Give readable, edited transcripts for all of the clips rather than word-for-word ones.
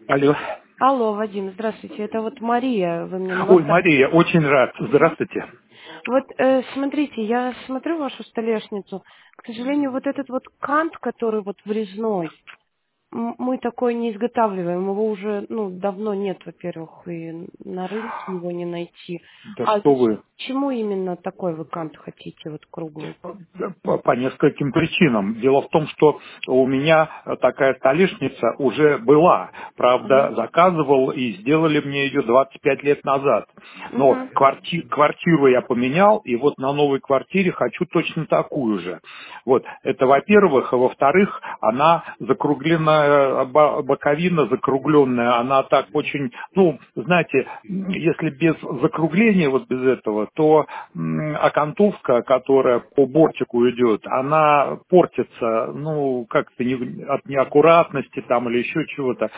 Алло. Алло, Вадим, здравствуйте. Это вот Мария, вы мне на Ой, WhatsApp. Мария, очень рад. Мгм. Здравствуйте. Вот смотрите, я смотрю вашу столешницу. К сожалению, вот этот вот кант, который вот врезной, мы такой не изготавливаем. Его уже давно нет, во-первых, и на рынке его не найти. Да А что вы. почему именно такой вы кант хотите, вот круглый? По нескольким причинам. Дело в том, что у меня такая столешница уже была. Мгм. Правда, заказывал и сделали мне ее 25 лет назад. Но Мгм. квартиру я поменял, и вот на новой квартире хочу точно такую же. Вот, это во-первых. А во-вторых, она закругленная, боковина закругленная, она так очень, знаете, если без закругления, вот без этого, то окантовка, которая по бортику идет, она портится, как-то от неаккуратности там или еще чего-то.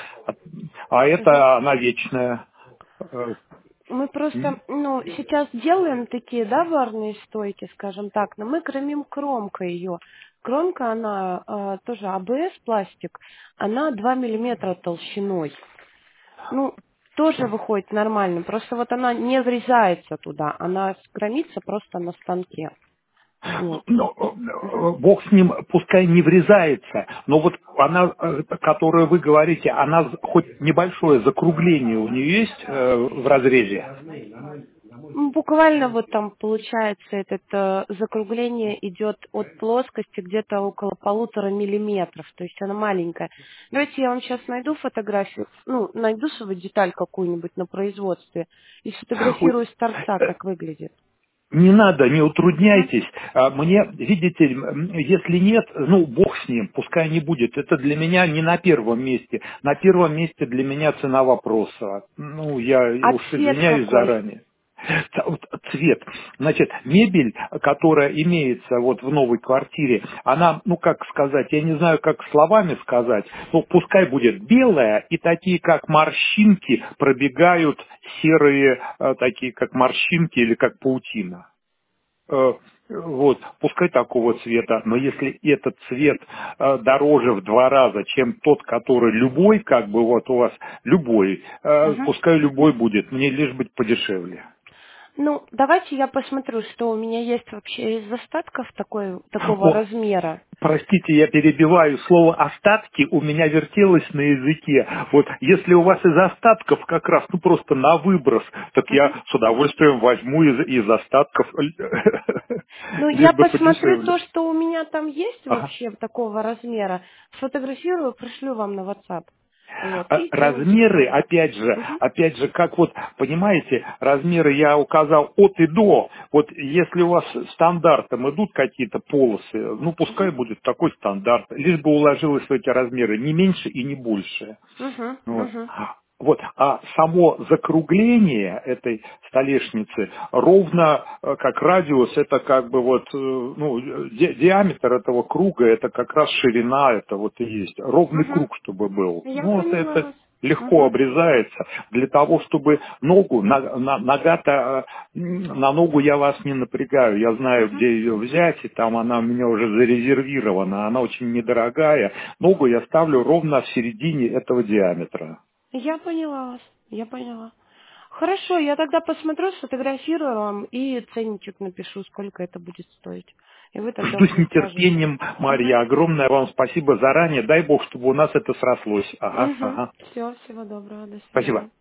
А Мгм. это она вечная. Э, Мы просто, сейчас делаем такие, да, барные стойки, скажем так, но мы кромим кромкой ее. Кромка, она тоже АБС пластик, она 2 миллиметра толщиной. Ну, тоже выходит нормально, просто вот она не врезается туда, она кромится просто на станке. Вот. Мгм. Бог с ним, пускай не врезается, но вот она, которую вы говорите, она хоть небольшое закругление у нее есть в разрезе? Буквально вот там получается этот закругление идет от плоскости где-то около 1,5 миллиметров, то есть она маленькая. Давайте я вам сейчас найду фотографию, найду свою деталь какую-нибудь на производстве и Ой, сфотографирую с торца, как выглядит. не надо, не Мгм. утрудняйтесь. Мне, видите, если нет, Бог с ним, пускай не будет. Это для меня не на первом месте. На первом месте для меня цена вопроса. Я А уж цвет извиняюсь какой? заранее. Вот цвет. Значит, мебель, которая имеется вот в новой квартире, она, как сказать, я не знаю, как словами сказать, пускай будет белая, и такие, как морщинки, пробегают серые, такие, как морщинки или как паутина. Вот, пускай такого цвета, но если этот цвет дороже в 2 раза, чем тот, который любой, как бы вот у вас любой, Мгм. пускай любой будет, мне лишь быть подешевле. Давайте я посмотрю, что у меня есть вообще из остатков такого О, размера. простите, я перебиваю, слово «остатки» у меня вертелось на языке. Вот если у вас из остатков как раз, просто на выброс, так Мгм. я с удовольствием возьму из остатков, Я лишь бы посмотрю подешевле. то, что у меня там есть Ага. вообще такого размера, сфотографирую, пришлю вам на WhatsApp. Вот, и сделаем Размеры, заказ. опять же, как вот, понимаете, размеры я указал от и до. Вот если у вас стандартом идут какие-то полосы, пускай будет такой стандарт, лишь бы уложилось в эти размеры, не меньше и не больше. Угу, Вот. угу, Вот, а само закругление этой столешницы ровно как радиус, это как бы вот, диаметр этого круга, это как раз ширина, это вот и есть. Ровный угу. круг, чтобы был. Я поняла Это вас. легко Угу, обрезается. Для того, чтобы ногу, нога-то, на ногу я вас не напрягаю. Я знаю, угу. где ее взять, и там она у меня уже зарезервирована. Она очень недорогая. Ногу я ставлю ровно в середине этого диаметра. Я поняла вас. Я поняла. Хорошо, я тогда посмотрю, сфотографирую вам и ценничек напишу, сколько это будет стоить. И вы тогда Жду с уже скажете. нетерпением, Угу. Марья. Огромное вам спасибо заранее. Дай Бог, чтобы у нас это срослось. Ага, Угу. ага. Все, всего доброго, до Спасибо. свидания.